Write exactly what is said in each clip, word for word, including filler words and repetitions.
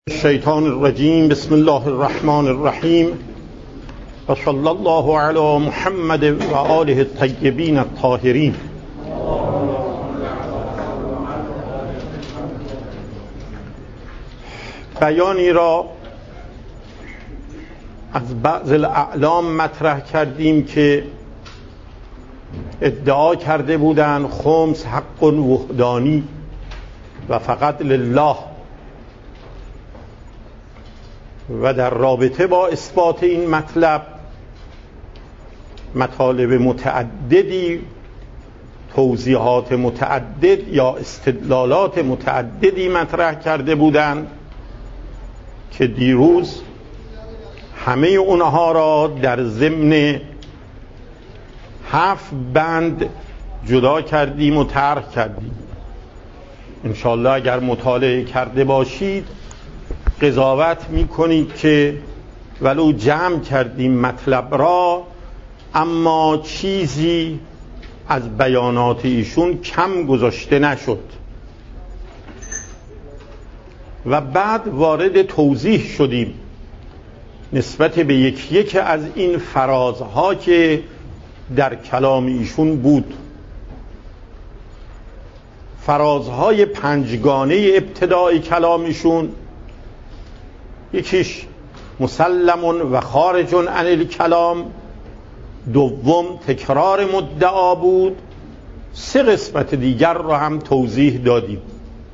الشیطان الرجیم. بسم الله الرحمن الرحیم و صلی الله علی محمد و آله الطیبین الطاهرین. بیانی را از بعض الاعلام مطرح کردیم که ادعا کرده بودند خمس حق وحدانی و فقط لله، و در رابطه با اثبات این مطلب مطالب متعددی، توضیحات متعدد یا استدلالات متعددی مطرح کرده بودند که دیروز همه اونها را در ضمن هفت بند جدا کردیم و طرح کردیم. انشالله اگر مطالعه کرده باشید قضاوت میکنید که ولو جمع کردیم مطلب را، اما چیزی از بیانات ایشون کم گذاشته نشد. و بعد وارد توضیح شدیم نسبت به یک یک از این فرازها که در کلام ایشون بود. فرازهای پنجگانه ابتدای کلامشون، یکیش مسلم و خارج عن الکلام، دوم تکرار مدعا بود، سه قسمت دیگر رو هم توضیح دادیم.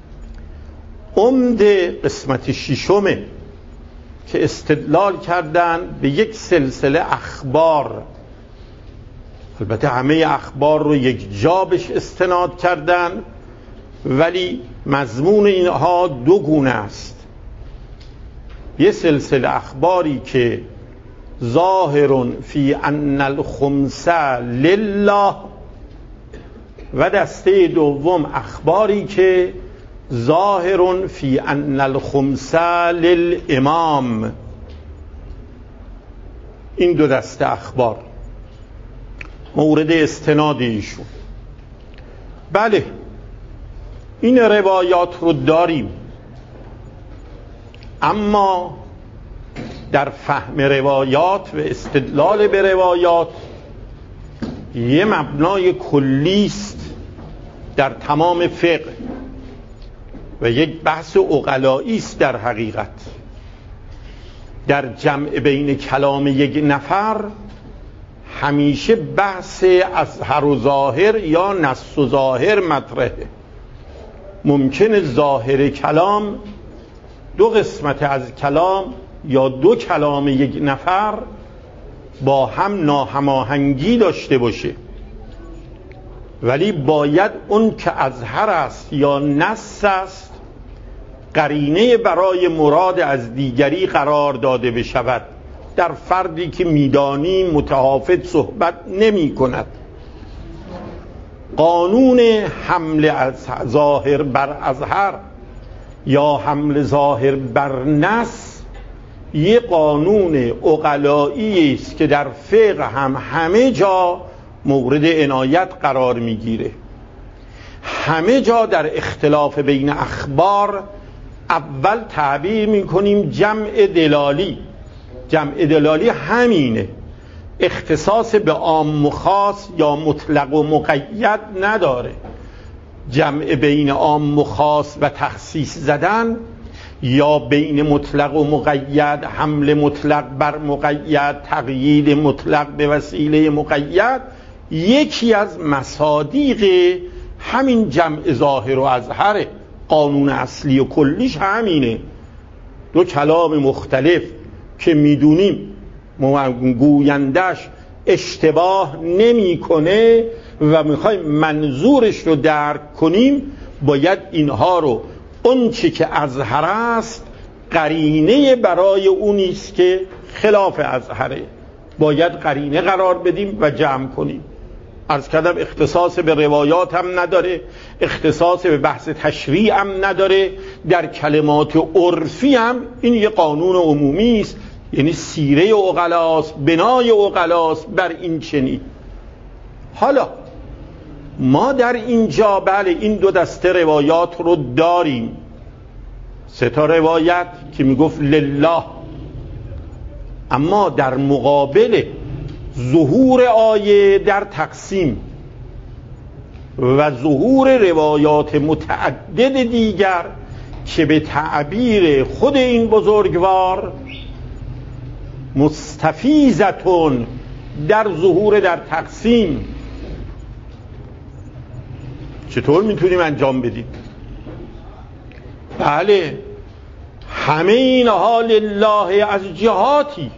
عمده قسمت ششمه که استدلال کردن به یک سلسله اخبار، البته همه اخبار رو یک جا بهش استناد کردن، ولی مضمون اینها دو گونه است. یه سلسله اخباری که ظاهر فی ان الخمس لله، و دسته دوم اخباری که ظاهر فی ان الخمس للامام. این دو دسته اخبار مورد استناد ایشون. بله، این روایات رو داریم، اما در فهم روایات و استدلال به روایات یه مبنای کلی است در تمام فقه و یک بحث عقلایی است. در حقیقت در جمع بین کلام یک نفر همیشه بحث اظهر و ظاهر یا نص و ظاهر مطرحه. ممکنه ظاهر کلام، دو قسمت از کلام یا دو کلام یک نفر با هم ناهماهنگی داشته باشه، ولی باید اون که اظهر است یا نص است قرینه برای مراد از دیگری قرار داده بشود. در فردی که میدانی متحافظ صحبت نمی کند، قانون حمل از ظاهر بر اظهر یا حمل ظاهر بر نص یه قانون عقلایی است که در فقه هم همه جا مورد عنایت قرار میگیره. همه جا در اختلاف بین اخبار اول تعبیر میکنیم جمع دلالی. جمع دلالی همینه، اختصاص به عام و خاص یا مطلق و مقید نداره. جمع بین عام و خاص و تخصیص زدن یا بین مطلق و مقید، حمل مطلق بر مقید، تقیید مطلق به وسیله مقید، یکی از مصادیق همین جمع ظاهر و اظهر. قانون اصلی و کلیش همینه. دو کلام مختلف که میدونیم گویندش اشتباه نمیکنه و میخوایم منظورش رو درک کنیم، باید اینها رو اون چی که اظهر است قرینه برای اونی است که خلاف اظهره باید قرینه قرار بدیم و جمع کنیم. عرض کردم اختصاص به روایات هم نداره، اختصاص به بحث تشریع هم نداره. در کلمات عرفی هم این یه قانون عمومی است، یعنی سیره عقلاست، بنای عقلاست بر این چنین. حالا ما در اینجا بله این دو دسته روایات رو داریم، سه تا روایت که میگفت لله، اما در مقابل ظهور آیه در تقسیم و ظهور روایات متعدد دیگر که به تعبیر خود این بزرگوار مستفیضتون در ظهور در تقسیم، چطور میتونیم انجام بدیم؟ بله، همه اینها لله از جهاتی.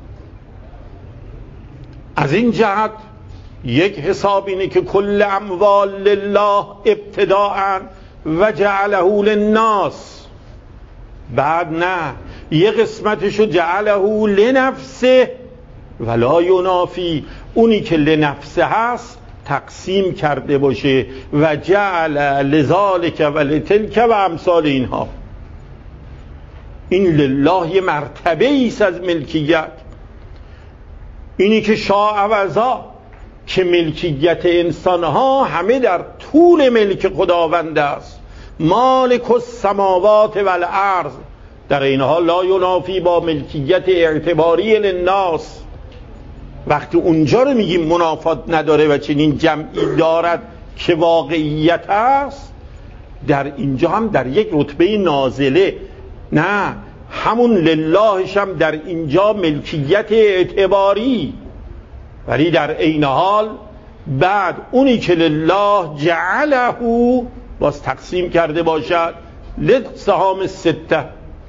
از این جهت یک حساب اینه که کل اموال لله ابتداءً و جعله للناس، بعد نه، یه قسمتشو جعله لنفسه ولا ینافی، اونی که لنفسه هست تقسیم کرده باشه و جعل لذالک و لتلک و امثال اینها. این لله یه مرتبه ایست از ملکیت. اینی که شاء عوضا که ملکیت انسانها همه در طول ملک خداوند است، مالک السماوات والارض، در این حال لا ینافی با ملکیت اعتباری للناس. وقتی اونجا رو میگیم منافات نداره و چنین جمعی دارد که واقعیت است، در اینجا هم در یک رتبه نازله، نه همون للهش هم در اینجا ملکیت اعتباری، ولی در عین حال بعد اونی که لله جعله باز تقسیم کرده باشد لسهام سته،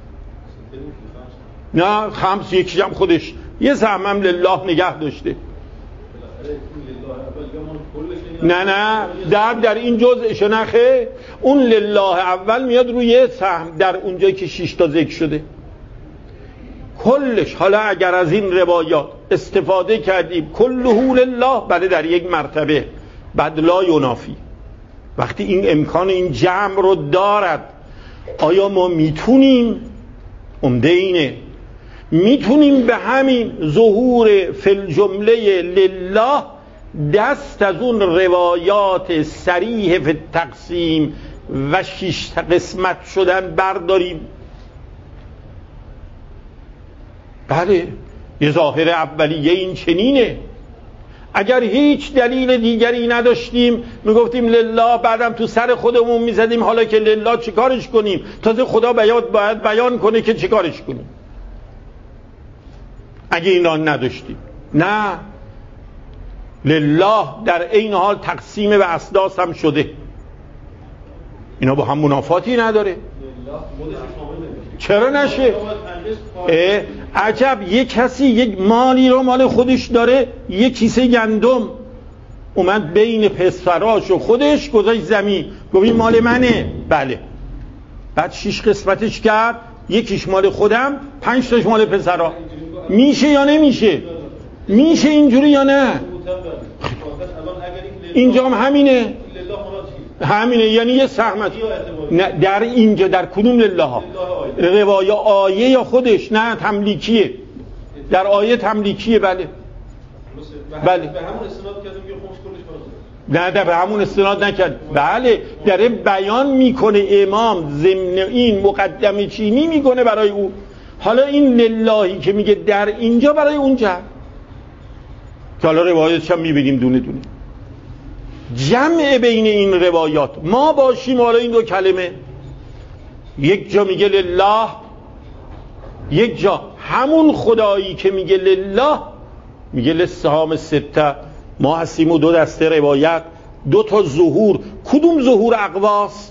نه خمس، یکیش هم خودش یه سهم هم لله نگه داشته. نه نه در در این جزء نخه، اون لله اول میاد روی سهم در اونجایی که شش تا ذکر شده کلش. حالا اگر از این روایات استفاده کردیم کله لله، بله در یک مرتبه، بعد لا ینافی. وقتی این امکان این جمع رو دارد، آیا ما میتونیم، عمده اینه، میتونیم به همین ظهور فی الجمله لله دست از اون روایات صریح فی التقسیم و شش قسمت شدن برداریم؟ بله، یه ظاهر اولیه این چنینه. اگر هیچ دلیل دیگری نداشتیم میگفتیم لله، بعدم تو سر خودمون میزدیم حالا که لله چیکارش کنیم؟ تازه خدا باید بیان کنه که چیکارش کنیم اگه اینا نداشتیم. نه، لله در این حال تقسیم و اسداس هم شده، اینا با هم منافاتی نداره. چرا نشه؟ عجب، یک کسی یک مالی رو مال خودش داره، یک کیسه گندم اومد بین پسراش و خودش گذاشت زمین، گفت این مال منه. بله، بعد شش قسمتش کرد، یکیش مال خودم، پنج تاش مال پسرا. میشه یا نمیشه؟ میشه اینجوری یا نه؟ اینجا هم همینه، همینه، یعنی یه سهمت. در اینجا در کدوم لله ها؟ روایه آیه یا خودش؟ نه، تملیکیه، در آیه تملیکیه. بله بله، به همون استناد کردیم که خمس کلش نه، در به همون استناد نکرد. بله، داره بیان میکنه امام ضمن این مقدمه چینی میکنه برای او. حالا این للهی که میگه در اینجا برای اونجا، که حالا روایتش هم میبینیم دونه دونه، جمع بین این روایات ما باشیم. حالا این دو کلمه، یک جا میگه لله، یک جا همون خدایی که میگه لله میگه لسهام سته. ما هستیم و دو دسته روایت، دو تا ظهور. کدوم ظهور اقواست؟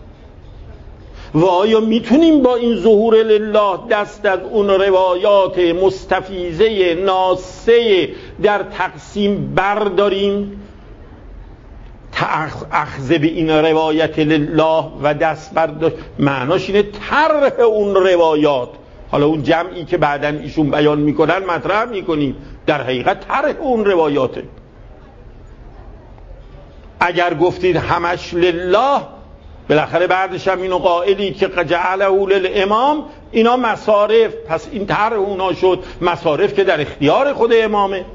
و آیا میتونیم با این ظهور لله دست از اون روایات مستفیضه ناسه در تقسیم برداریم؟ اخذ به این روایت لله و دست برداشت معناش اینه طرح اون روایات. حالا اون جمعی که بعداً ایشون بیان میکنن مطرح میکنیم، در حقیقت طرح اون روایاته. اگر گفتید همش لله، بالاخره بعدش هم اینو قائلی که جعله للامام، اینا مصارف، پس این طرح اونا شد مصارف که در اختیار خود امامه،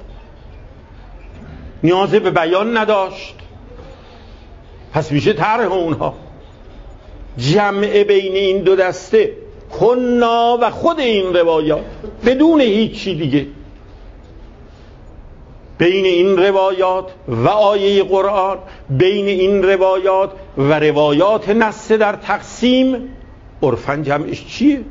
نیازی به بیان نداشت، پس میشه طرح اونها. جمع بین این دو دسته کنا و خود این روایات بدون هیچی دیگه، بین این روایات و آیه قرآن، بین این روایات و روایات نص در تقسیم، عرفاً جمعش چیه؟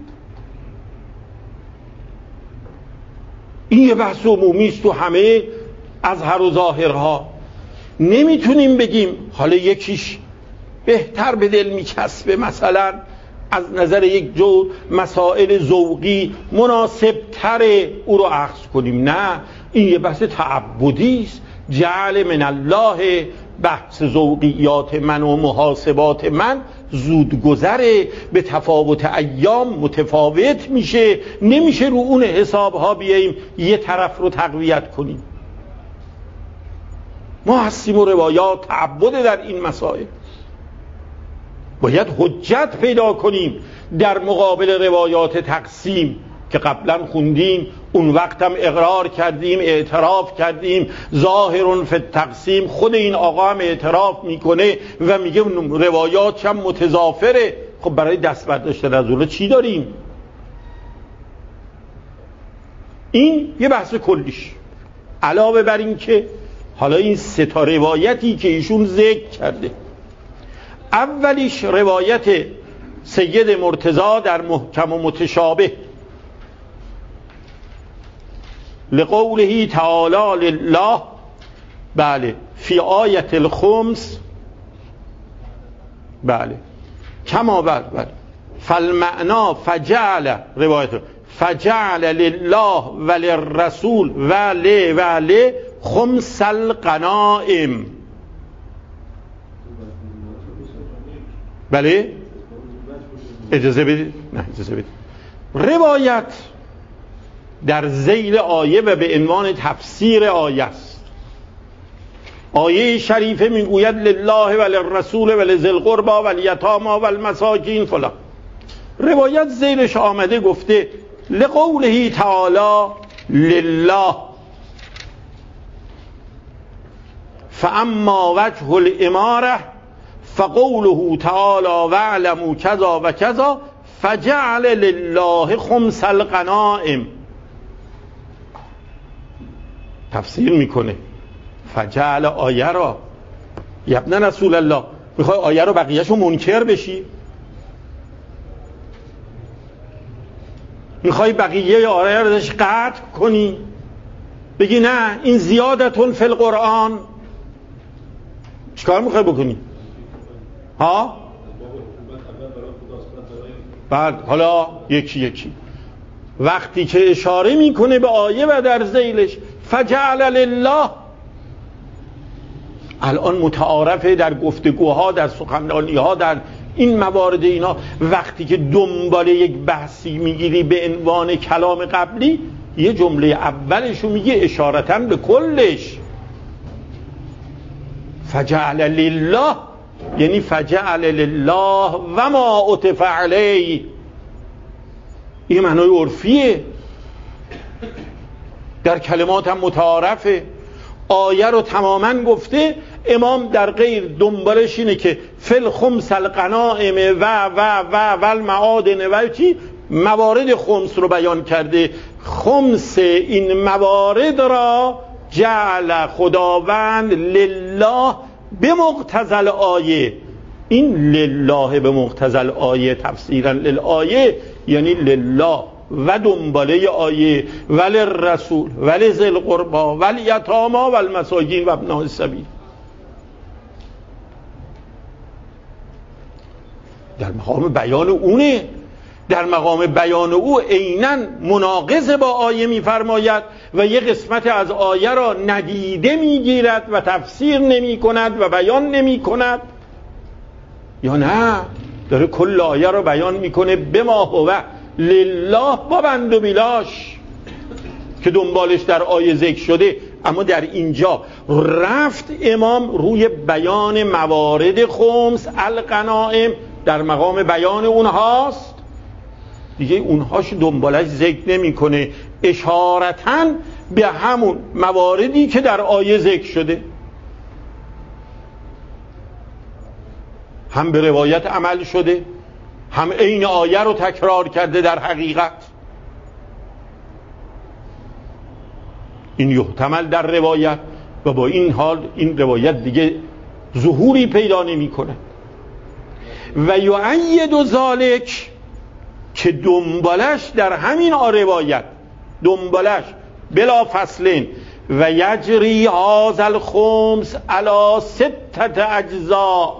این یه بحث عمومی است تو همه اظهر و ظاهرها. نمیتونیم بگیم حالا یکیش بهتر به دل میچسبه، مثلا از نظر یک جو مسائل ذوقی مناسب تره او رو اخذ کنیم. نه، این یه بحث تعبدی است. جعل من الله، بحث ذوقیات من و محاسبات من زود گذره، به تفاوت ایام متفاوت میشه، نمیشه رو اون حسابها بیاییم یه طرف رو تقویت کنیم. ما هستیم و روایات تعبد در این مسائل، باید حجت پیدا کنیم در مقابل روایات تقسیم که قبلا خوندیم، اون وقت هم اقرار کردیم، اعتراف کردیم. ظاهرون فی التقسیم، خود این آقا هم اعتراف میکنه و میگه روایات هم متضافره. خب برای دست برداشتن از اون چی داریم؟ این یه بحث کلیش. علاوه بر این که حالا این سه تا روایتی که ایشون ذکر کرده، اولیش روایت سید مرتضی در محکم و متشابه لقوله تعالی لله، بله، فی آیت الخمس، بله، کما بر بله فالمعنا فجعل، روایت فجعل لله وللرسول ولی ولی خمس الغنائم. بله، اجازه بدید، نه اجازه بدید. روایت در ذیل آیه و به عنوان تفسیر آیه است. آیه شریفه میگوید لله وللرسول ولذی القربى والیتامی والمساکین فلان. روایت ذیلش آمده گفته لقوله تعالی لله، فاما وجه الاماره فقوله تعالی واعلموا کذا و کذا فجعل لله خمس الغنائم. تفسیر میکنه فجعل آیه را، یبن رسول الله، میخوای آیه رو بقیهشو منکر بشی؟ میخوای بقیه آیه رو داشت قطع کنی؟ بگی نه این زیادتون فی القرآن؟ چیکار میخوای بکنی؟ ها؟ بعد حالا یکی یکی وقتی که اشاره میکنه به آیه و در ذیلش فجعل لله، الان متعارفه در گفتگوها، در سخنرانیها، در این موارد اینا، وقتی که دنبال یک بحثی میگیری به عنوان کلام قبلی، یه جمله اولشو میگه اشارتاً به کلش. فجعل لله یعنی فجعل لله و ما عطف علیه. این معنای عرفیه، در کلمات هم متعارفه. آیه رو تماما گفته، امام در غیر دنبالش اینه که فل خمس الغنائم و و و و المعادن و چی موارد خمس رو بیان کرده. خمس این موارد را جعل خداوند لله به مقتضی آیه. این لله به مقتضی آیه تفسیرا للآیه یعنی لله و دنباله آیه ولی رسول ولی ذی القربى ولی یتامی و المساکین و ابناء السبیل. در مقام بیان اونه، در مقام بیان او عیناً مناقض با آیه میفرماید و یک قسمت از آیه را ندیده میگیرد و تفسیر نمی کند و بیان نمی کند، یا نه داره کل آیه را بیان میکنه به ما هو لله با بند و بیلاش که دنبالش در آیه ذکر شده. اما در اینجا رفت امام روی بیان موارد خمس الغنائم، در مقام بیان اونهاست دیگه، اونهاش دنبالش ذکر نمیکنه، اشارتاً به همون مواردی که در آیه ذکر شده. هم به روایت عمل شده، هم عین آیه رو تکرار کرده در حقیقت. این یحتمل در روایت و با این حال این روایت دیگه ظهوری پیدا نمی کنه. و یؤید ذالک، که دنبالش در همین روایت، دنبالش بلا فصلین، و یجری هذا الخمس علی ستة اجزاء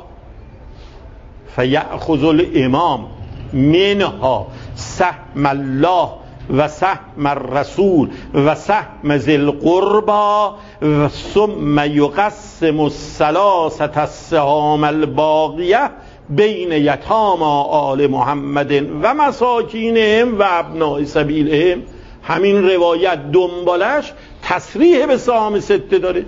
فیأخذ الامام منها سهم الله و سهم الرسول و سهم ذی القربى و ثم یقسم الثلاثة السهام الباقیه بین یتامی آل محمد و مساکینهم و ابناء سبیلهم. همین روایت دنبالش تصریح به سهام سته داره.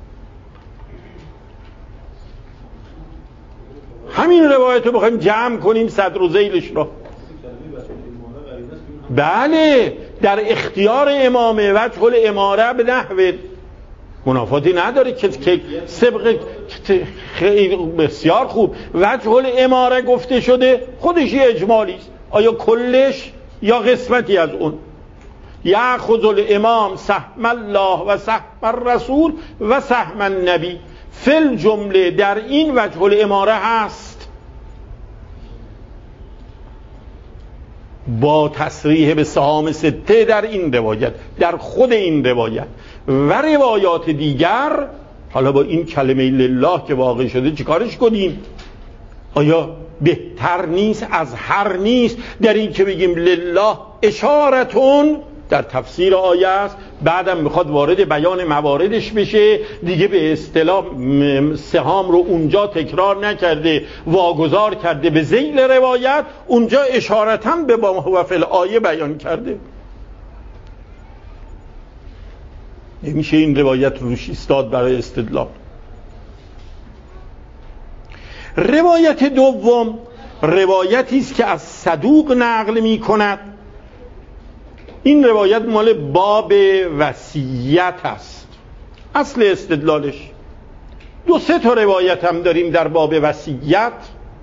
همین روایت رو بخوایم جمع کنیم صدر و ذیلش را، بله در اختیار امامه، وجه الاماره به نحو منافاتی نداره که که سبق خیلی بسیار خوب وجه الاماره گفته شده، خودش یه اجمالی است. آیا کلش یا قسمتی از اون؟ یأخذ الامام سهم الله و سهم الرسول و سهم النبی. فی الجمله در این وجه الاماره هست با تصریح به سهام سته در این روایت، در خود این روایت و روایات دیگر. حالا با این کلمه لله که واقع شده چیکارش کنیم؟ آیا بهتر نیست، از هر نیست در این که بگیم لله اشارتون در تفسیر آیه است، بعدم میخواد وارد بیان مواردش بشه دیگه، به اصطلاح سهام رو اونجا تکرار نکرده، واگذار کرده به ذیل روایت، اونجا اشارتاً به ما هو فی الآیه بیان کرده. نمیشه این روایت روش ایستاد برای استدلال. روایت دوم روایتی است که از صدوق نقل می کند. این روایت مال باب وصیت است. اصل استدلالش دو سه تا روایت هم داریم در باب وصیت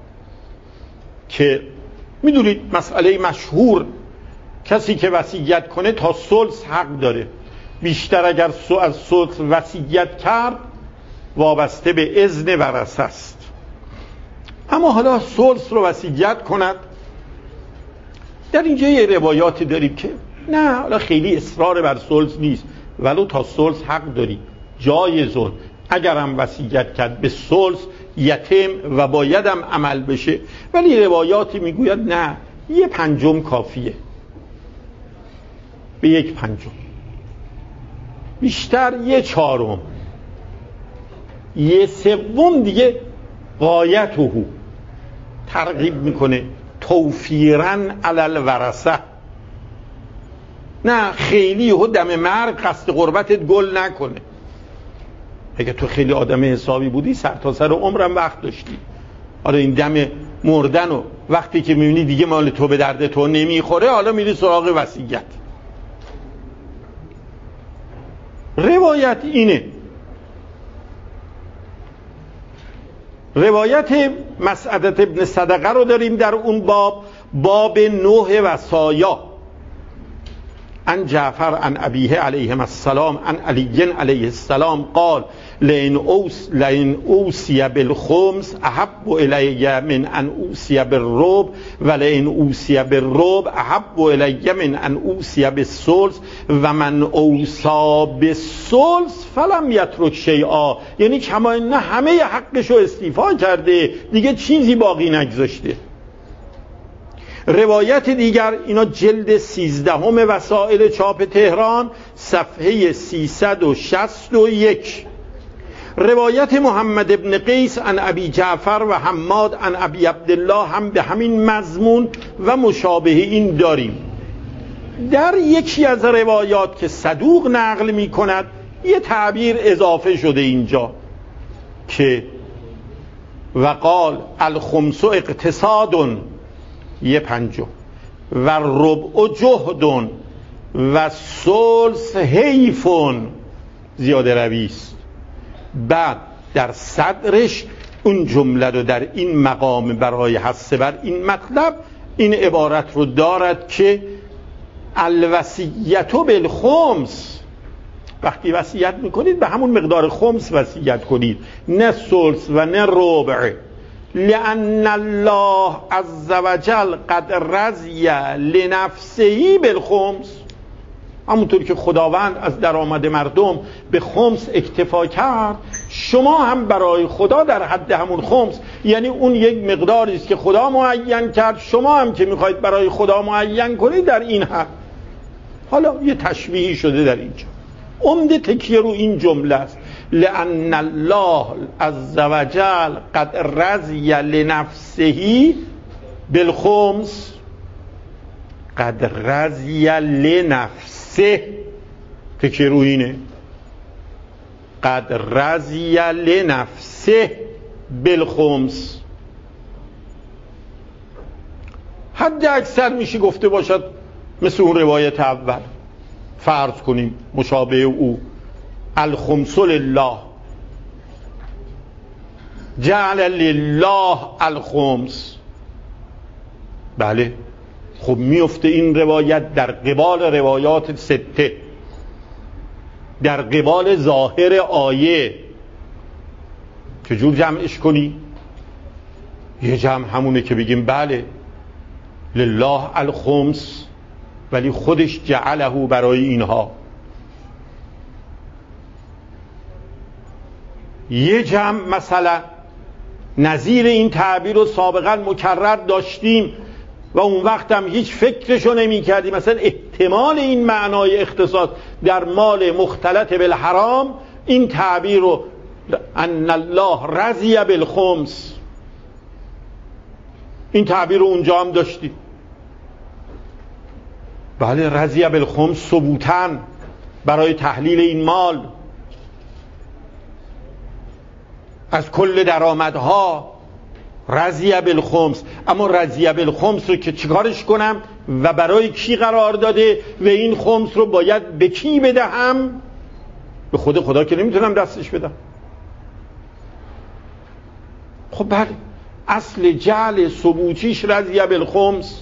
که میدونید مسئله مشهور، کسی که وصیت کنه تا ثلث حق داره، بیشتر اگر از ثلث وصیت کرد وابسته به اذن ورثه است. اما حالا ثلث رو وصیت کند، در اینجا یه روایاتی داریم که نه حالا خیلی اصرار بر ثلث نیست، ولو تا ثلث حق داری، جایزون، اگر هم وصیت کرد به ثلث یتیم و بایدم عمل بشه. ولی روایاتی میگوید نه یه پنجم کافیه، به یک پنجم، بیشتر یه چهارم، یه سوم دیگه غایته ترغیب میکنه توفیرن علی الورثه. نه خیلی و دم مرگ قصد قربتت گل نکنه. اگه تو خیلی آدم حسابی بودی سر تا سر عمرم وقت داشتی، حالا این دم مردن و وقتی که میبینی دیگه مال تو به درد تو نمیخوره، حالا میری سراغ وصیت. روایت اینه. روایت مسعدة ابن صدقه رو داریم در اون باب، باب نوح وصایا، عن جعفر عن ابیه علیه السلام عن علی علیه السلام قال لئن اوس لئن اوصی بالخمس احب الی من ان اوصی بالربع ولئن اوصی بالربع احب الی من ان اوصی بالثلث و من اوصی بالثلث فلم یترک شیئا. یعنی کما نه همه حقشو استیفا کرده، دیگه چیزی باقی نگذاشته. روایت دیگر، اینا جلد سیزدهم وسائل چاپ تهران صفحه سیصد و شصت و یک. روایت محمد ابن قیس عن ابی جعفر و حماد عن ابی عبدالله هم به همین مضمون و مشابه این داریم. در یکی از روایات که صدوق نقل می کند یه تعبیر اضافه شده اینجا که وقال الخمس اقتصاد، یه پنجم، و ربع جهدون و ثلث حیفون، زیاده رویست. بعد در صدرش اون جمله رو در این مقام برای حث بر این مطلب این عبارت رو دارد که الوصیت بالخمس، وقتی وصیت میکنید به همون مقدار خمس وصیت کنید، نه ثلث و نه ربع. لأن الله عز وجل قد رضی لنفسه بالخمس، همونطور که خداوند از درآمد مردم به خمس اکتفا کرد، شما هم برای خدا در حد همون خمس، یعنی اون یک مقداری است که خدا معین کرد، شما هم که میخواید برای خدا معین کنید در این حد. حالا یه تشبیهی شده در اینجا، عمده تکیه رو این جمله است، لأن الله عز وجل قد رضی لنفسه بالخمس، قد رضی لنفسه، تکیه رو اینه، قد رضی لنفسه بالخمس. حد اکثر میشه گفته باشد مثل اون روایت اول، فرض کنیم مشابه او، الخمس لله، جعل لله الخمس. بله خب میفته این روایت در قبال روایات سته، در قبال ظاهر آیه. چجور جمعش کنی؟ یه جمع همونه که بگیم بله لله الخمس، ولی خودش جعله برای اینها. یه جمع مثلا نظیر این تعبیر رو سابقا مکرر داشتیم و اون وقت هم هیچ فکرشو نمی کردیم، مثلا احتمال این معنای اختصاص در مال مختلط بالحرام، این تعبیر رو ان الله رضی بالخمس، این تعبیر رو اونجا هم داشتیم. بله رضی بالخمس ثبوتاً برای تحلیل این مال از کل درآمدها، رضی بالخمس. اما رضی بالخمس رو که چیکارش کنم و برای کی قرار داده و این خمس رو باید به کی بدهم؟ به خود خدا که نمیتونم دستش بدم. خب بله اصل جعل ثبوتیش رضی بالخمس،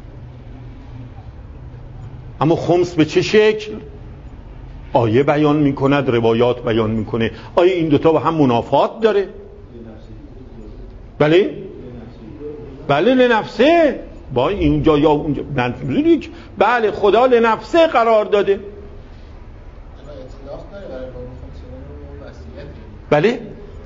اما خمس به چه شکل؟ آیه بیان میکند، روایات بیان میکنه. آیا این دوتا با هم منافات داره؟ بله بله لنفسه، با اینجا یا اونجا منظوری، بله خدا لنفسه قرار داده. بله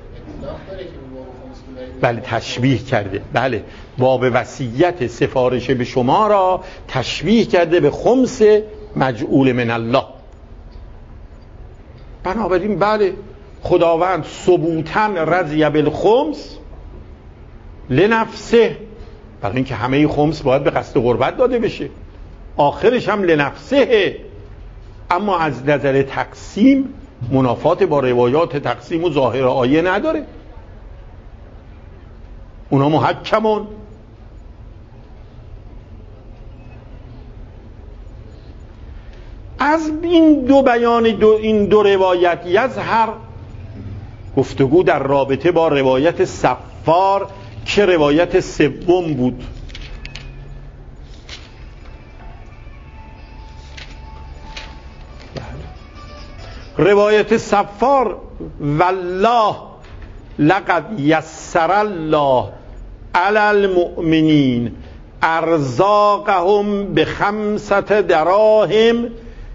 بله تشبیه کرده، بله باب وصیت سفارش به شما را تشبیه کرده به خمس مجعول من الله. بنابراین بله خداوند ثبوتاً رضی بالخمس لنفسه، برای اینکه همه خمس باید به قصد قربت داده بشه، آخرش هم لنفسه. اما از نظر تقسیم منافات با روایات تقسیم و ظاهر آیه نداره، اونا محکمون. از این دو بیان دو این دو روایت یظهر گفتگو در رابطه با روایت صفار که روایت سوم بود. روایت صفار والله لقد یسر الله علی المؤمنین ارزاقهم بخمسة دراهم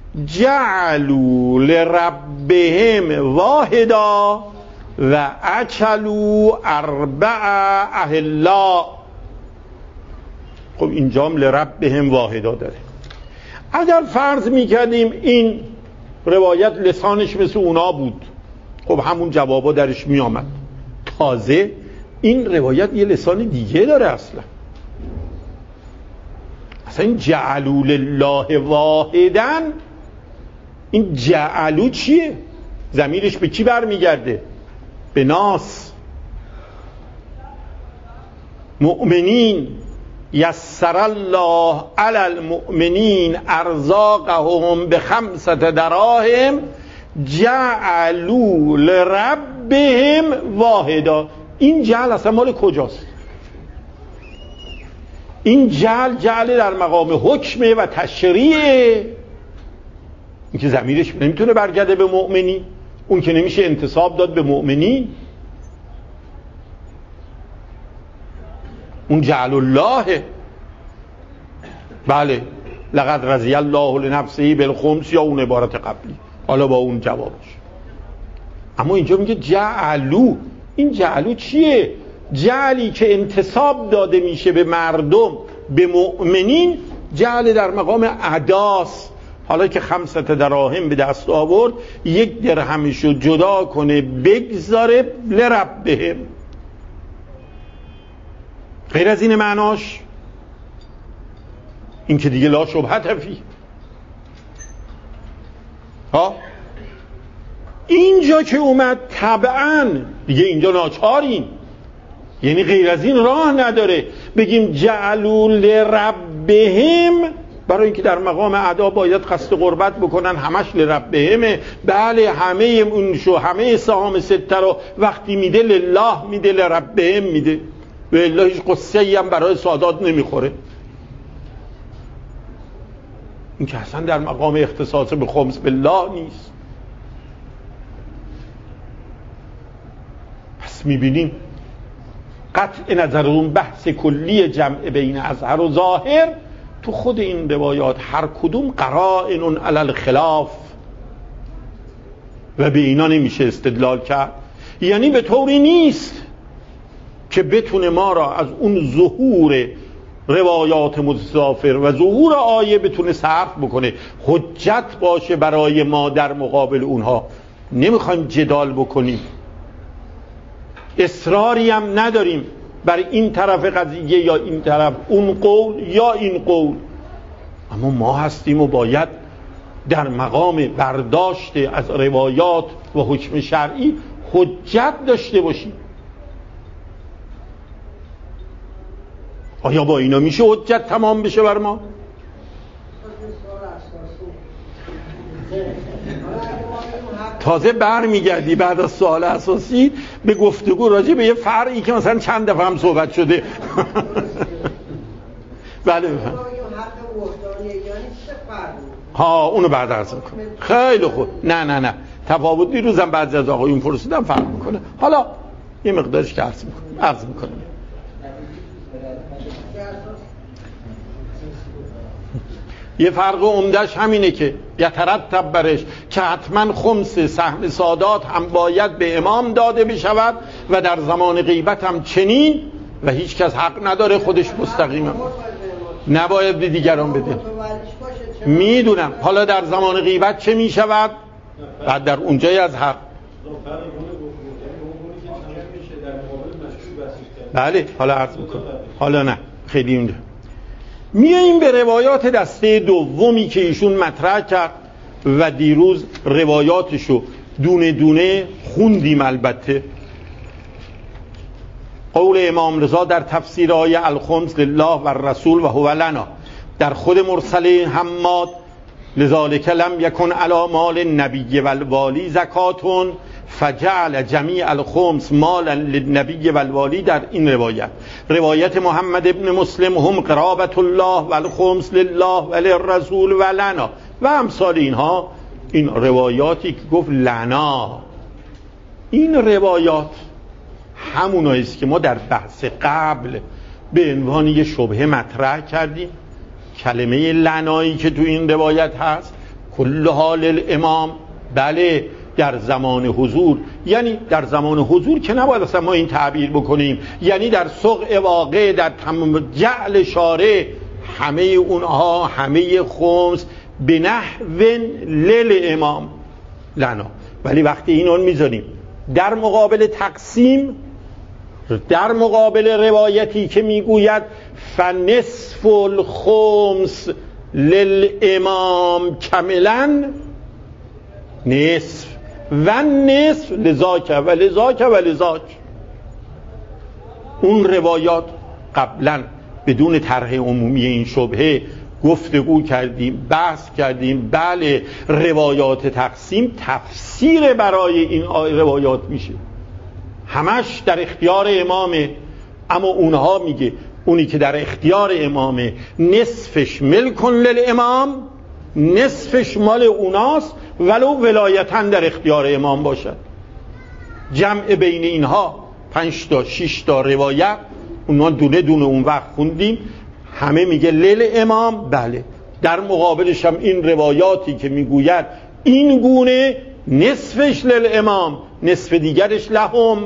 جعلوا لربهم واحدا و اکلوا اربع اهلا. خب اینجام لربهم واحدا داره. اگر فرض میکردیم این روایت لسانش مثل اونا بود، خب همون جوابا درش میامد. تازه این روایت یه لسان دیگه داره، اصلا اصلا این جعلوا لله واحدا، این جعلو چیه؟ ضمیرش به کی برمیگرده؟ به ناس. مؤمنین یسر الله علی المؤمنین ارزاقهم بخمسة دراهم جعلوا لربهم واحدا. این جعل اصلا مال کجاست؟ این جعل جعل در مقام حکمه و تشریعه. این که ضمیرش نمیتونه برگرده به مؤمنی، اون که نمیشه انتساب داد به مؤمنی، اون جعل الله. بله لقد رضی الله لنفسه بالخمس، یا اون عبارت قبلی، حالا با اون جوابش. اما اینجا میگه جعلو. این جعلو چیه؟ جعلی که انتساب داده میشه به مردم، به مؤمنین، جعل در مقام اداست. حالا که خمسة دراهم به دست آورد، یک درهمشو جدا کنه بگذاره لربهم. غیر از این معناش این که دیگه لا شبهت فی. ها اینجا که اومد طبعا دیگه اینجا ناچاریم، یعنی غیر از این راه نداره بگیم جعلوا لربهم، برای اینکه در مقام ادا باید قصد قربت بکنن، همش لربهمه. بله همه اونشو، همه سهام سته رو وقتی میده لله میده، لربهم میده، و الا هیچ قصه ای هم برای سادات نمیخوره. این که اصلا در مقام اختصاص به خمس بالله نیست. پس میبینیم قطع نظر اون بحث کلی جمع بین اظهر و ظاهر تو خود این روایات هر کدوم قرائن علی الخلاف و به اینا نمیشه استدلال کرد. یعنی به طوری نیست که بتونه ما را از اون ظهور روایات متضافر و ظهور آیه بتونه صرف بکنه، حجت باشه برای ما در مقابل اونها. نمیخوایم جدال بکنیم، اصراری هم نداریم برای این طرف قضیه یا این طرف، اون قول یا این قول. اما ما هستیم و باید در مقام برداشت از روایات و حکم شرعی حجت داشته باشیم. آیا با اینا میشه حجت تمام بشه بر ما؟ تازه بر میگردی بعد از سوال اساسی به گفتگو راجع به یه فرعی که مثلا چند دفعه هم صحبت شده. بله بفهم. ها اونو بعد عرض میکنم. خیلی خوب. نه نه نه تفاوت دیروزم بعضی از آقایون پرسیدم فرق میکنه. حالا یه مقدارش که عرض میکنم عرض میکنم یه فرق عمدهش همینه که یترتب برش که حتما خمس سهم سادات هم باید به امام داده بشود و در زمان غیبت هم چنین، و هیچ کس حق نداره خودش مستقیما نباید به دیگران بده. میدونم حالا در زمان غیبت چه میشود بعد در اونجای از حق. بله حالا عرض میکنم، حالا نه خیلی اونجا میاییم به روایات دسته دومی که ایشون مطرح کرد و دیروز روایاتشو دونه دونه خوندیم. البته قول امام رضا در تفسیر آیه الخمس لله و الرسول و هو لنا، در خود مرسله حماد لذالک لم یکن علی مال النبی و الوالی زکاتون فجعل جمیع الخمس مالا للنبی و الوالی. در این روایت روایت محمد ابن مسلم هم قرابت الله و الخمس لله و للرسول و لنا و امثال اینها. این روایاتی که گفت لنا، این روایات هموناییست که ما در بحث قبل به عنوان یه شبهه مطرح کردیم. کلمه لنایی که تو این روایت هست کل حال الامام، بله در زمان حضور، یعنی در زمان حضور که نباید اصلا ما این تعبیر بکنیم، یعنی در سوق واقع، در تمام جعل شارع، همه اونها همه خمس به نحو للامام لنا. ولی وقتی اینون میذاریم در مقابل تقسیم، در مقابل روایتی که میگوید فنصف الخمس للامام کاملا، نصف و نصف لذاک و لذاک و لذاک، اون روایات قبلا بدون طرح عمومی این شبهه گفتگو کردیم، بحث کردیم. بله روایات تقسیم تفسیر برای این روایات میشه، همش در اختیار امامه. اما اونها میگه اونی که در اختیار امامه نصفش ملکن للامام، نصفش مال اوناست ولو ولایتاً در اختیار امام باشد. جمع بین اینها پنج تا شش تا روایت، اونها دونه دونه اون وقت خوندیم، همه میگه لیل امام. بله، در مقابلش هم این روایاتی که میگوید این گونه نصفش لیل امام، نصف دیگرش لهم،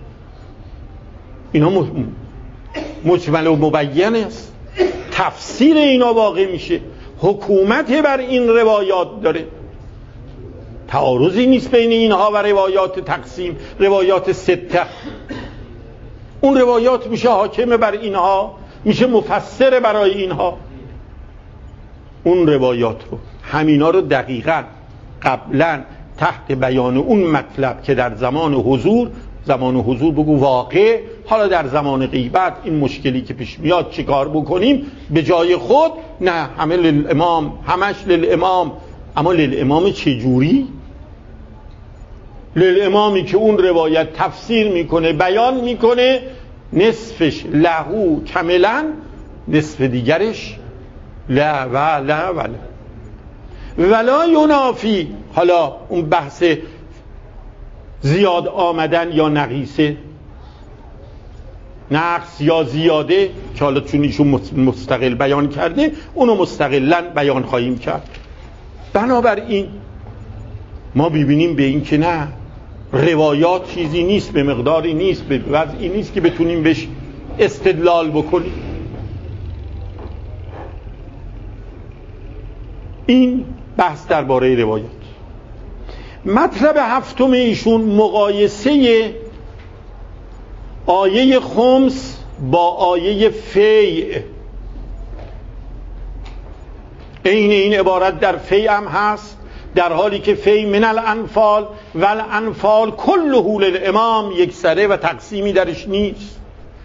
اینا مجمل و مبین است. تفسیر اینا واقع میشه. حکومت بر این روایات داره، تعارضی نیست بین اینها و روایات تقسیم، روایات سته. اون روایات میشه حاکم بر اینها، میشه مفسر برای اینها. اون روایات رو، همینا رو دقیقاً قبلا تحت بیان اون مطلب که در زمان حضور، زمان حضور بگو واقع، حالا در زمان غیبت این مشکلی که پیش میاد چی کار بکنیم، به جای خود نه همه للامام، همش للامام. اما للامام چجوری؟ للامامی که اون روایت تفسیر میکنه، بیان میکنه، نصفش لهو کاملا، نصف دیگرش لا و لا ولا ولا ینافی. حالا اون بحث زیاد آمدن یا نقیصه، نقص یا زیاده که حالا چون ایشون مستقل بیان کرده اونو مستقلا بیان خواهیم کرد. بنابراین ما ببینیم به این که نه، روایات چیزی نیست، به مقداری نیست، به وضعی نیست که بتونیم بهش استدلال بکنیم. این بحث درباره روایات. مطلب هفتم ایشون مقایسه آیه خمس با آیه فیع. این این عبارت در فیع هم هست، در حالی که فیع من الانفال و الانفال کله للامام یک سره و تقسیمی درش نیست.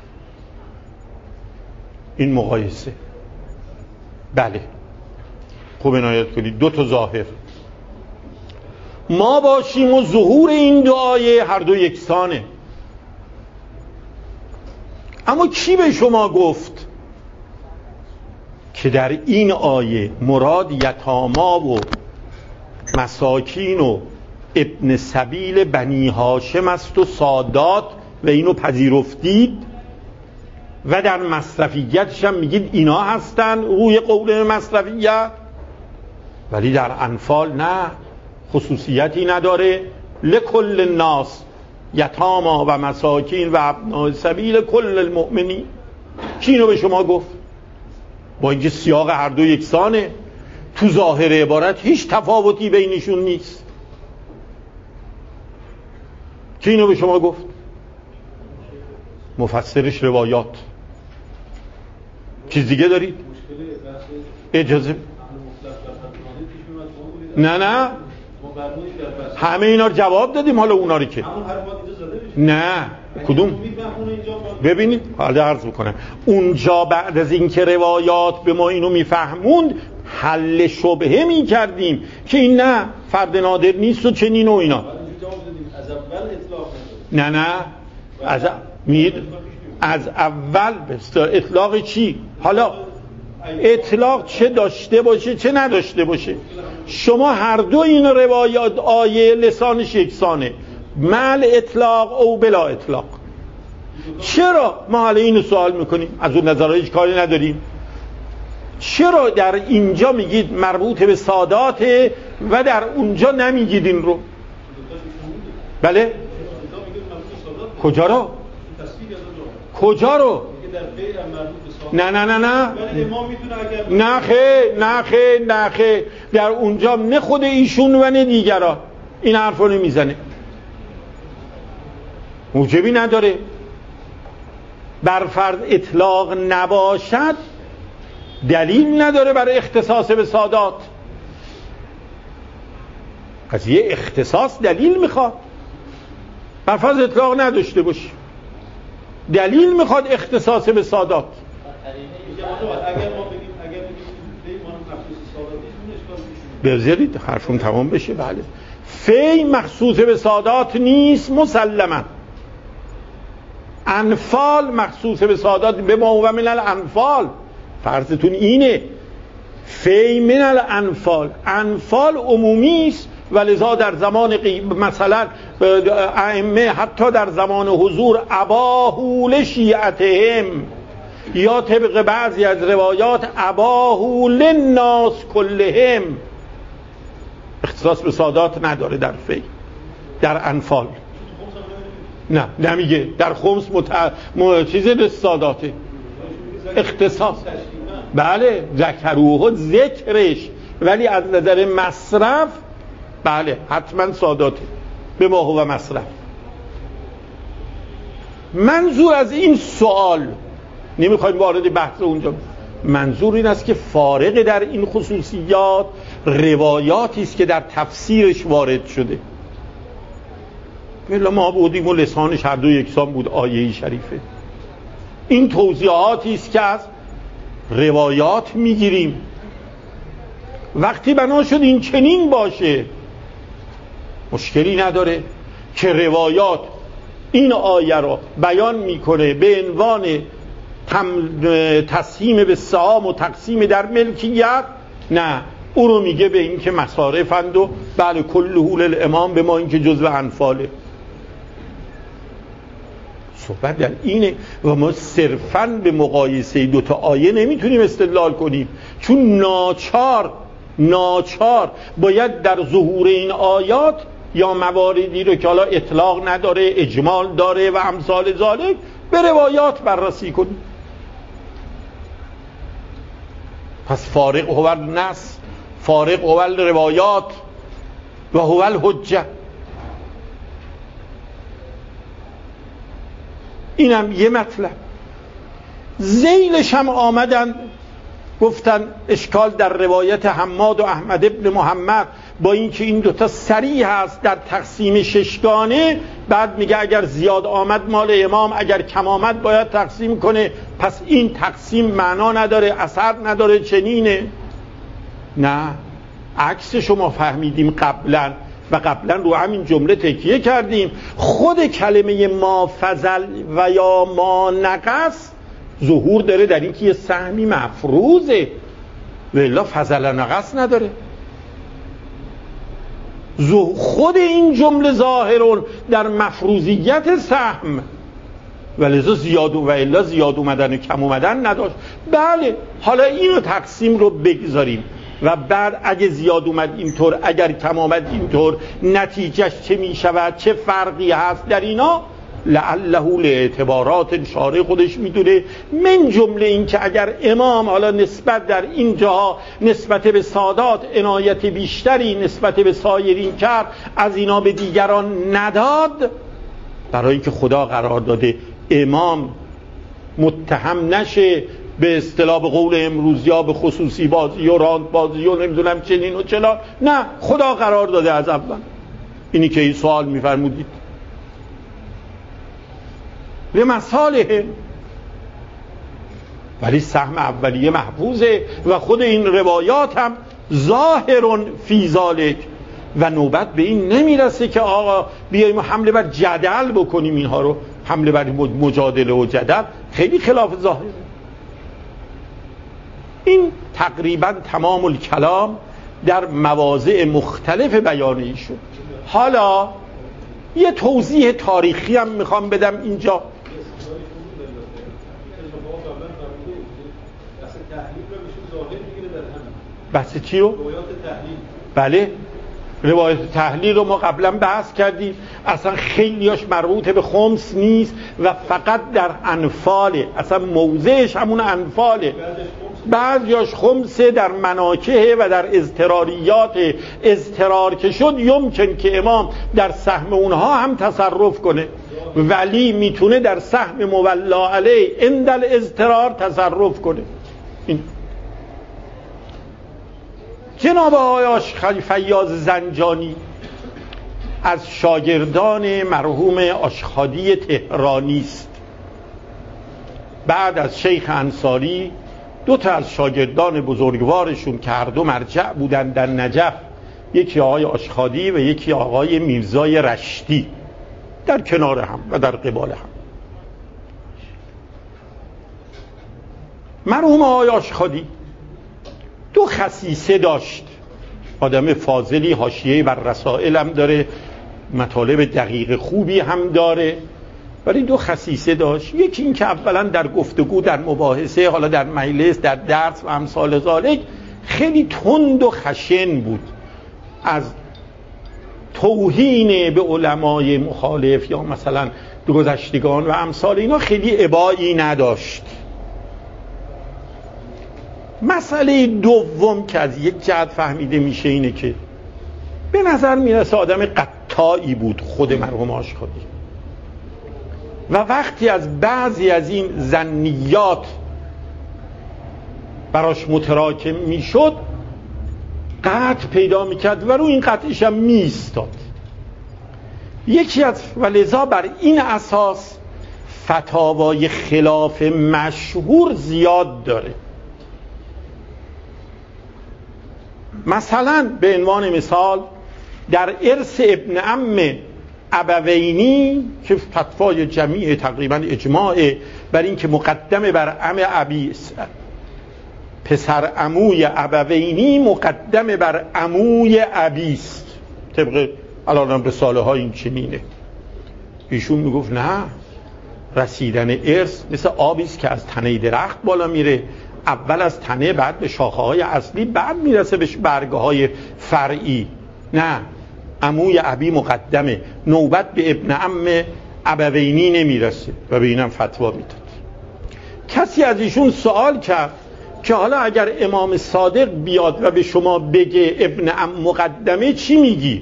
این مقایسه. بله خوب عنایت کنید، دو تا ظاهر ما باشیم و ظهور این دو آیه هر دو یکسانه. اما کی به شما گفت که در این آیه مراد یتاما و مساکین و ابن سبیل بنی هاشم است و سادات و اینو پذیرفتید و در مصرفیتش هم میگید اینا هستن روی قول مصرفیت، ولی در انفال نه، خصوصیتی نداره. لکل الناس یتاما و مساکین و ابناء سبیل کل المؤمنین. کی اینو به شما گفت؟ با اینکه سیاق هر دو یکسانه، تو ظاهر عبارت هیچ تفاوتی بینشون نیست. کی اینو به شما گفت؟ مفسرش روایات. چیز دیگه دارید؟ اجازه نه نه همه اینا رو جواب دادیم. حالا اونا رو که نه کدوم ببینید، حالا عرض میکنم اونجا بعد از اینکه روایات به ما اینو میفهموند حل شبهه میکردیم که این نه فرد نادر نیست و چنین و اینا. نه نه از مید از اول به اطلاق چی؟ حالا اطلاق چه داشته باشه چه نداشته باشه، شما هر دو این روایات آیه لسانش یکسانه، مل اطلاق او بلا اطلاق. چرا ما حالا اینو سوال میکنیم؟ از اون نظر هیچ کاری نداریم. چرا در اینجا میگید مربوط به ساداته و در اونجا نمیگید این رو؟ بله کجا رو؟ کجا رو؟ نه نه نه نه نه خیر نه خیر نه خیر در اونجا نه خود ایشون و نه دیگران این حرف رو نمیزنه، موجبی نداره. بر فرض اطلاق نباشد دلیل نداره برای اختصاص به سادات. قضیه اختصاص دلیل میخواد. بر فرض اطلاق نداشته باشه دلیل میخواد اختصاص به سادات. بذارید حرفم تمام بشه. بله فی مخصوص به سادات نیست مسلما، انفال مخصوص به سادات، به ما و من الانفال، فرضتون اینه فی من الانفال، انفال عمومی است و لذا در زمان مثلا ائمه حتی در زمان حضور اباهو لشیعتهم یا طبق بعضی از روایات اباهو للناس کلهم، اختصاص به سادات نداره در فی، در انفال نه نمیگه، در خمس مت... م... چیز ساداته اختصاص، بله ذکروه ذکرش، ولی از نظر مصرف بله حتما ساداته به ما هو مصرف. منظور از این سوال، نمیخوایم وارد بحث اونجا، منظور این است که فارغ در این خصوصیات روایاتی است که در تفسیرش وارد شده، بلا ما بودیم و لسانش هر دو یکسان بود آیه شریفه. این توضیحاتی است که از روایات میگیریم. وقتی بنا شد این چنین باشه مشکلی نداره که روایات این آیه را بیان میکنه به عنوان تسهیم به سهام و تقسیم در ملکیت، نه او رو میگه به این که مصارفند و بله کله للامام، به ما این که جزء انفاله. صحبت در اینه و ما صرفاً به مقایسه دوتا آیه نمیتونیم استدلال کنیم، چون ناچار ناچار باید در ظهور این آیات یا مواردی رو که حالا اطلاق نداره اجمال داره و امثال ذالک به روایات بررسی کنیم. پس فارق هو النص، فارق هو الروایات و هو الحجه. اینم یه مطلب. ذیلش هم آمدن گفتن اشکال در روایت حماد و احمد ابن محمد، با اینکه این دوتا صریح هست در تقسیم ششگانه، بعد میگه اگر زیاد آمد مال امام، اگر کم آمد باید تقسیم کنه، پس این تقسیم معنا نداره، اثر نداره، چنینه. نه، عکس شما فهمیدیم قبلا و قبلا رو همین جمله تکیه کردیم. خود کلمه ما فضل و یا ما نقص ظهور داره در این که یه سهمی مفروضه، ولی فضل نقص نداره. خود این جمله ظاهرون در مفروضیت سهم، ولذا زیاد و الا زیاد اومدن و کم اومدن نداشت. بله حالا اینو تقسیم رو بگذاریم و بعد اگه زیاد اومد اینطور، اگر کم آمد اینطور، نتیجهش چه می شود، چه فرقی هست در اینا، لعله لاعتبارات شارع خودش میدونه. من جمله این که اگر امام حالا نسبت در این جاها نسبت به سادات عنایت بیشتری نسبت به سایرین کرد، از اینا به دیگران نداد، برای اینکه خدا قرار داده امام متهم نشه به اصطلاح به قول امروزی ها به خصوصی بازی و راند بازی و نمیدونم چنین و چلا، نه خدا قرار داده از اول. اینی که این سوال میفرمودید به مصالحه، ولی سهم اولیه محفوظه و خود این روایات هم ظاهرون فی ذالک، و نوبت به این نمیرسه که آقا بیاییم حمله بر جدل بکنیم، اینها رو حمله بر مجادله و جدل خیلی خلاف ظاهره. این تقریبا تمام الکلام در مواضع مختلف بیان ایشون. حالا یه توضیح تاریخی هم میخوام بدم اینجا. بحث چی رو؟ بله روایت تحلیل رو ما قبلا بحث کردیم، اصلا خیلیاش مربوط به خمس نیست و فقط در انفاله، اصلا موضعش همون انفاله. بعضیاش خمسه در مناکه و در اضطراریات اضطرار که شد یمکن که امام در سهم اونها هم تصرف کنه، ولی میتونه در سهم مولا علیه عند الاضطرار تصرف کنه. این جناب آقای فیاض زنجانی از شاگردان مرحوم آشخادی تهرانی است. بعد از شیخ انصاری دو تا از شاگردان بزرگوارشون که هر دو مرجع بودن در نجف، یکی آقای آشخادی و یکی آقای میرزای رشتی، در کنار هم و در قبال هم. مرحوم آقای آشخادی دو خصیصه داشت، آدم فاضلی، حاشیه بر رسائل هم داره، مطالب دقیق خوبی هم داره، ولی دو خصیصه داشت. یکی این که اولا در گفتگو، در مباحثه، حالا در مجلس، در درس و امثال ذالک خیلی تند و خشن بود، از توهین به علمای مخالف یا مثلا گذشتگان و امثال اینا خیلی ابایی نداشت. مسئله دوم که از یک جهت فهمیده میشه اینه که به نظر میرسه آدم قطاعی بود خود مرحوم آشخادی، و وقتی از بعضی از این ظنیات براش متراکم میشد قطع پیدا میکرد و رو این قطعش هم میستاد. یکی از ولذا بر این اساس فتاوای خلاف مشهور زیاد داره. مثلا به عنوان مثال در ارث ابن عم ابوینی که فتوای جمیع تقریبا اجماع بر این که مقدم بر عم ابی پسر عموی ابوینی مقدم بر عموی ابیست، طبق الان رساله ها این چنینه. ایشون میگفت نه، رسیدن ارث مثل آبیست که از تنه درخت بالا میره، اول از تنه، بعد به شاخه های اصلی، بعد میرسه به برگه های فرعی. نه، عموی ابی مقدمه، نوبت به ابن عم ابوینی نمیرسه و به اینم فتوا میداد. کسی از ایشون سوال کرد که حالا اگر امام صادق بیاد و به شما بگه ابن عم مقدمه چی میگی؟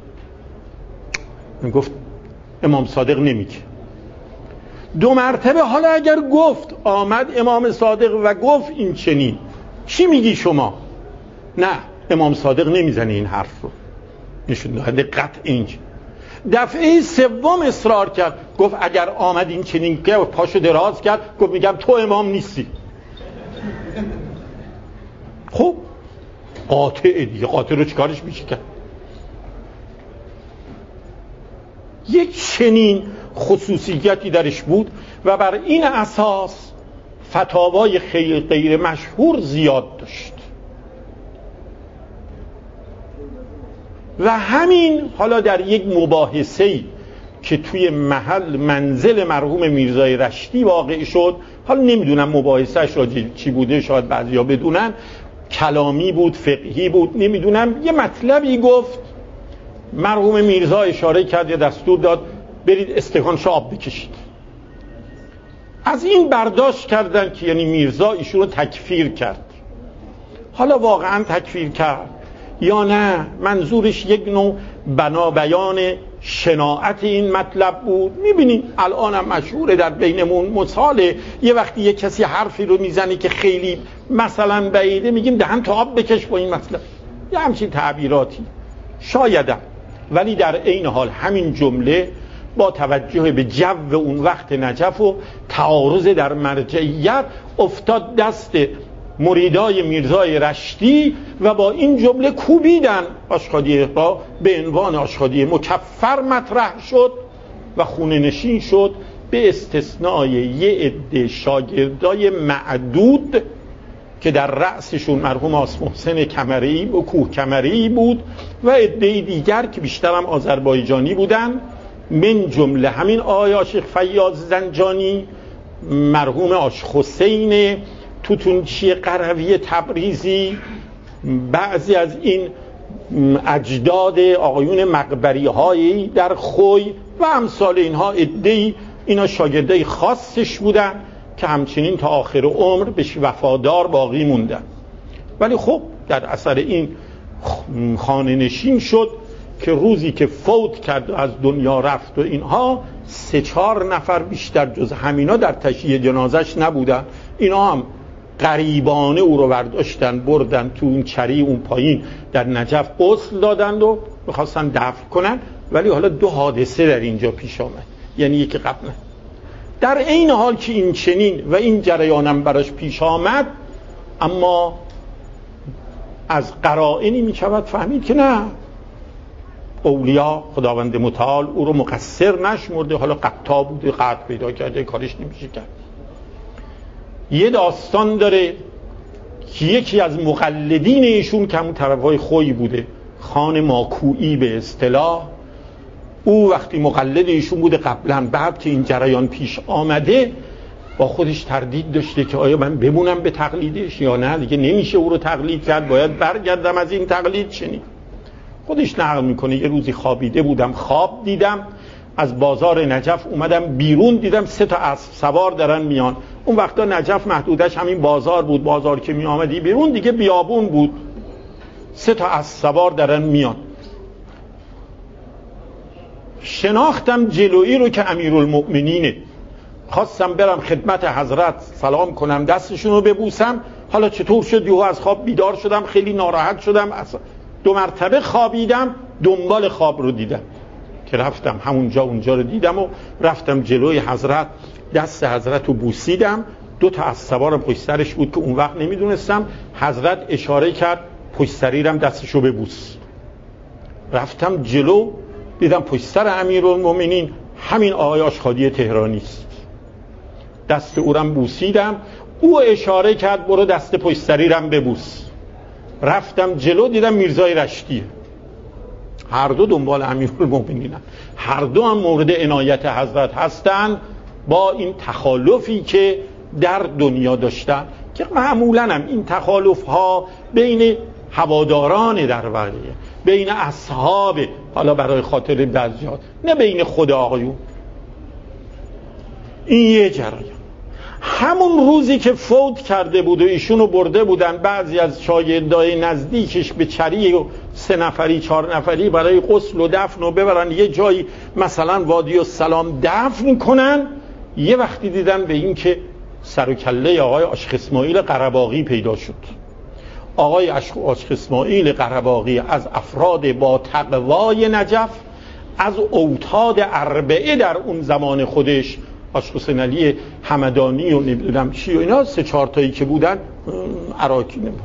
من گفت امام صادق نمیگه. دو مرتبه حالا اگر گفت، آمد امام صادق و گفت این چنین، چی میگی شما؟ نه، امام صادق نمیزنه این حرف رو. نشون دهنده قطع اینج. دفعه سوم اصرار کرد، گفت اگر آمد این چنین که پاشو دراز کرد، گفت میگم تو امام نیستی. خب قاطع دیگه، قاطع رو چیکارش میشه کرد؟ یک چنین خصوصیتی درش بود و بر این اساس فتاوای خیلی غیر مشهور زیاد داشت. و همین حالا در یک مباحثه‌ای که توی محل منزل مرحوم میرزای رشتی واقع شد، حالا نمیدونم مباحثه‌اش را چی بوده، شاید بعضیا بدونن، کلامی بود، فقهی بود، نمیدونم، یه مطلبی گفت، مرحوم میرزا اشاره کرد یا دستور داد برید استکان آب بکشید. از این برداشت کردن که یعنی میرزا ایشون رو تکفیر کرد. حالا واقعا تکفیر کرد یا نه، منظورش یک نوع بنا بیان شناعت این مطلب بود. میبینیم الان هم مشهوره در بینمون، مثاله یه وقتی یه کسی حرفی رو میزنه که خیلی مثلا بعیده، میگیم دهن تا آب بکش با این مطلب، یه همچین تعبیراتی شایدم. ولی در عین حال همین جمله با توجه به جو اون وقت نجف و تعارض در مرجعیت افتاد دست مریدای میرزای رشتی و با این جمله کوبیدن آشخادی را، به عنوان آشخادی مکفر مطرح شد و خونه نشین شد، به استثنای یه عده شاگردای معدود که در رأسشون مرحوم آصف محسن کمری و کوه کمری بود و عده دیگر که بیشترم آذربایجانی بودن، من جمله همین آقای عاشق فیاض زنجانی، مرحوم عاشق حسین توتونچی قروی تبریزی، بعضی از این اجداد آقایون مقبری هایی در خوی و امثال اینها، عده‌ای اینا شاگردای خاصش بودن که همچنین تا آخر عمر بهش وفادار باقی موندن. ولی خب در اثر این خانه نشین شد که روزی که فوت کرد و از دنیا رفت و اینها، سه چهار نفر بیشتر جز همینا در تشییع جنازش نبودن. اینا هم غریبانه او رو برداشتن بردن تو اون چری اون پایین در نجف غسل دادند و می‌خواستن دفن کنن. ولی حالا دو حادثه در اینجا پیش آمد، یعنی یکی قبل در این حال که این چنین و این جریانم براش پیش آمد، اما از قرائنی میشود فهمید که نه، اولیا خداوند متعال او رو مقصر نشمرده، حالا قطع بوده، قطع پیدا کرده، کارش نمیشه کرد. یه داستان داره که یکی از مقلدین ایشون که همون طرفای خویی بوده، خان ماکویی به اصطلاح، او وقتی مقلد ایشون بوده قبلا، بعد که این جریان پیش آمده با خودش تردید داشته که آیا من بمونم به تقلیدش یا نه، دیگه نمیشه او رو تقلید کرد، باید برگردم از این تقلید. شنید خودش نقل میکنه یه روزی خوابیده بودم، خواب دیدم از بازار نجف اومدم بیرون، دیدم سه تا اسب سوار دارن میان. اون وقتا نجف محدودش همین بازار بود، بازار که می آمدی بیرون دیگه بیابون بود، سه تا اسب سوار دارن میان. شناختم جلویی رو که امیرالمؤمنینه، خواستم برم خدمت حضرت سلام کنم، دستشون رو ببوسم. حالا چطور شد یهو از خواب بیدار شدم، خیلی ناراحت شدم، دو مرتبه خوابیدم، دنبال خواب رو دیدم که رفتم همونجا اونجا رو دیدم و رفتم جلوی حضرت، دست حضرت رو بوسیدم. دو تا از سوارم پشت سرش بود که اون وقت نمیدونستم. حضرت اشاره کرد پشت سریرم دستشو ببوس. رفتم جلو، دیدم پشت سر امیرالمؤمنین همین آقای آشخادی تهرانی است. دست او رو بوسیدم، او اشاره کرد برو دست پشت سریرم ببوس. رفتم جلو، دیدم میرزای رشتیه. هر دو دنبال امیرالمؤمنینن، هر دو هم مورد عنایت حضرت هستن، با این تخالفی که در دنیا داشتن که معمولاً هم این تخالف ها بین هواداران در واقع، بین اصحاب، حالا برای خاطر بعضیات، نه بین خود آقایون. این یه جریان. همون روزی که فوت کرده بود و ایشونو برده بودن بعضی از شاگردای نزدیکش به چری و سه نفری چهار نفری برای غسل و دفن و ببرن یه جایی مثلا وادی السلام دفن کنن، یه وقتی دیدن به این که سر و کله آقای عاشق اسماعیل قره‌باغی پیدا شد. آقای عاشق اسماعیل قره‌باغی از افراد با تقوای نجف، از اوتاد اربعه در اون زمان خودش، عاشق حسین علی همدانی و نمیدونم چی و اینا، سه چهار تایی که بودن عراقی نمیدونم،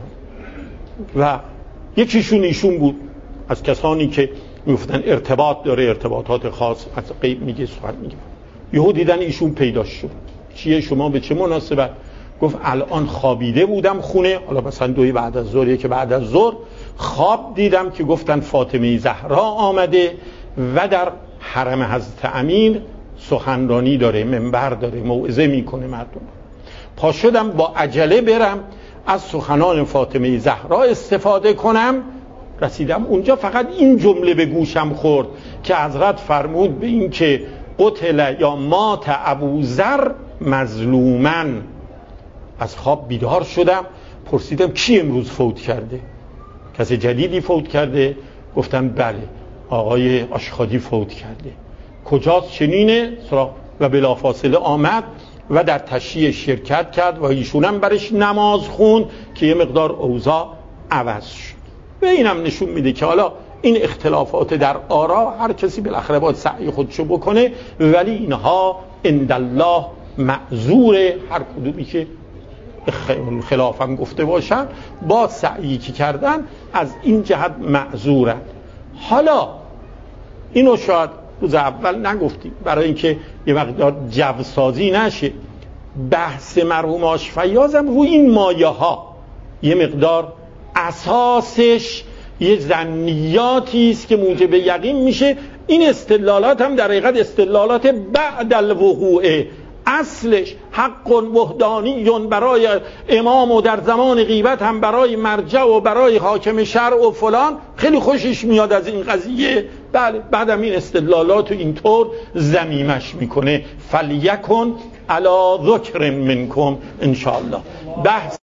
و یکیشون ایشون بود، از کسانی که میگفتن ارتباط داره، ارتباطات خاص، از غیب میگه، سخن میگه. یهو دیدن ایشون پیدا شد. چیه شما به چه مناسبت؟ گفت الان خوابیده بودم خونه، حالا مثلا دوی بعد از ظهر، که بعد از ظهر خواب دیدم که گفتن فاطمه زهرا آمده و در حرم حضرت امین سخنرانی داره، منبر داره، موعظه میکنه مردم. پا شدم با عجله برم از سخنان فاطمه زهرا استفاده کنم. رسیدم اونجا فقط این جمله به گوشم خورد که حضرت فرمود به این که قتل یا مات ابوذر مظلومن. از خواب بیدار شدم، پرسیدم کی امروز فوت کرده؟ کسی جدیدی فوت کرده؟ گفتن بله، آقای آشخادی فوت کرده. کجاست؟ چنینه. و بلافاصله آمد و در تشییع شرکت کرد و ایشونم برش نماز خوند که یه مقدار اوضاع عوض شد. و اینم نشون میده که حالا این اختلافات در آرا هر کسی بالاخره باید سعی خودشو بکنه، ولی اینها عندالله معذور، هر کدومی که خلافم گفته باشن با سعیی که کردن از این جهت معذورن. حالا اینو شاید روز اول نگفتیم برای اینکه یه مقدار جو سازی نشه. بحث مرحوم آش فیاضم روی این مایه ها یه مقدار اساسش یه ظنیاتی است که موجب یقین میشه. این استدلالات هم در حقیقت استدلالات بعد الوقوع، اصلش حق وحدانی برای امام و در زمان غیبت هم برای مرجع و برای حاکم شرع و فلان. خیلی خوشش میاد از این قضیه. بله، بعدم این استدلالات اینطور ذمیمش میکنه. فلیکن علی ذکر منکم ان شاء الله. بحث